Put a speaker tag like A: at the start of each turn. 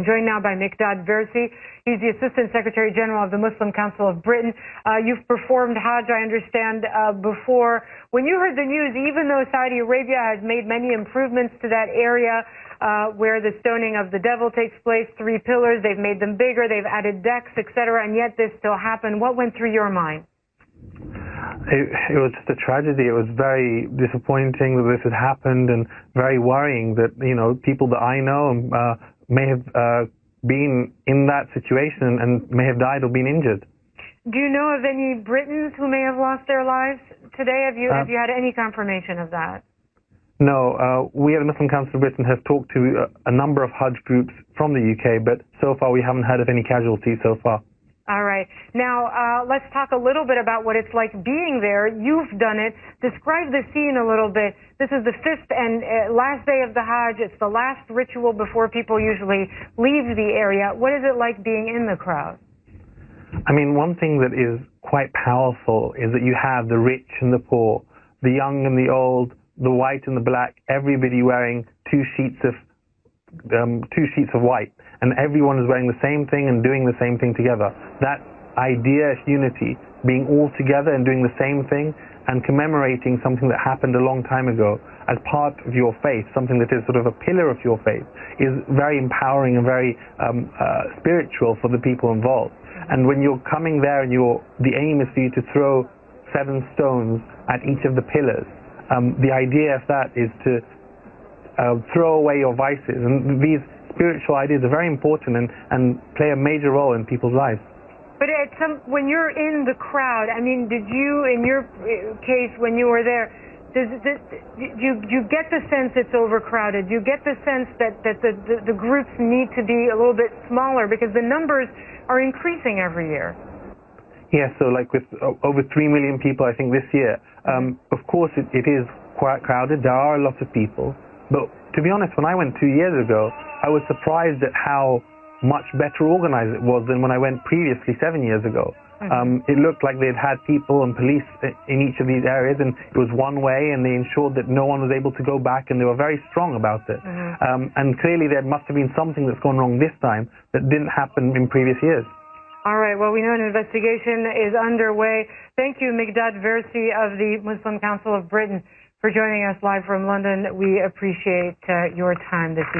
A: I'm joined now by Mikdad Versi. He's the Assistant Secretary General of the Muslim Council of Britain. You've performed Hajj, I understand, before. When you heard the news, even though Saudi Arabia has made many improvements to that area where the stoning of the devil takes place, 3 pillars, they've made them bigger, they've added decks, etc., and yet this still happened. What went through your mind?
B: It was just a tragedy. It was very disappointing that this had happened, and very worrying that, you know, people that I know may have been in that situation and may have died or been injured.
A: Do you know of any Britons who may have lost their lives today? Have you had any confirmation of that?
B: No, we at the Muslim Council of Britain have talked to a number of Hajj groups from the UK, but so far we haven't heard of any casualties so far.
A: All right. Now, let's talk a little bit about what it's like being there. You've done it. Describe the scene a little bit. This is the 5th and last day of the Hajj. It's the last ritual before people usually leave the area. What is it like being in the crowd?
B: I mean, one thing that is quite powerful is that you have the rich and the poor, the young and the old, the white and the black, everybody wearing two sheets of white, and everyone is wearing the same thing and doing the same thing together. That idea of unity, being all together and doing the same thing and commemorating something that happened a long time ago as part of your faith, something that is sort of a pillar of your faith, is very empowering and very spiritual for the people involved. And when you're coming there and the aim is for you to throw 7 stones at each of the pillars, the idea of that is to throw away your vices, and these spiritual ideas are very important and play a major role in people's lives.
A: But when you're in the crowd, I mean, did you, in your case, when you were there, do you get the sense it's overcrowded? Do you get the sense that the groups need to be a little bit smaller because the numbers are increasing every year?
B: Yeah, so like with over 3 million people, I think, this year, of course it is quite crowded. There are a lot of people. But to be honest, when I went 2 years ago, I was surprised at how much better organized it was than when I went previously 7 years ago. It looked like they'd had people and police in each of these areas, and it was one way, and they ensured that no one was able to go back, and they were very strong about it. And clearly there must have been something that's gone wrong this time that didn't happen in previous years.
A: All right. Well, we know an investigation is underway. Thank you, Mikdad Versi of the Muslim Council of Britain, for joining us live from London. We appreciate your time this evening.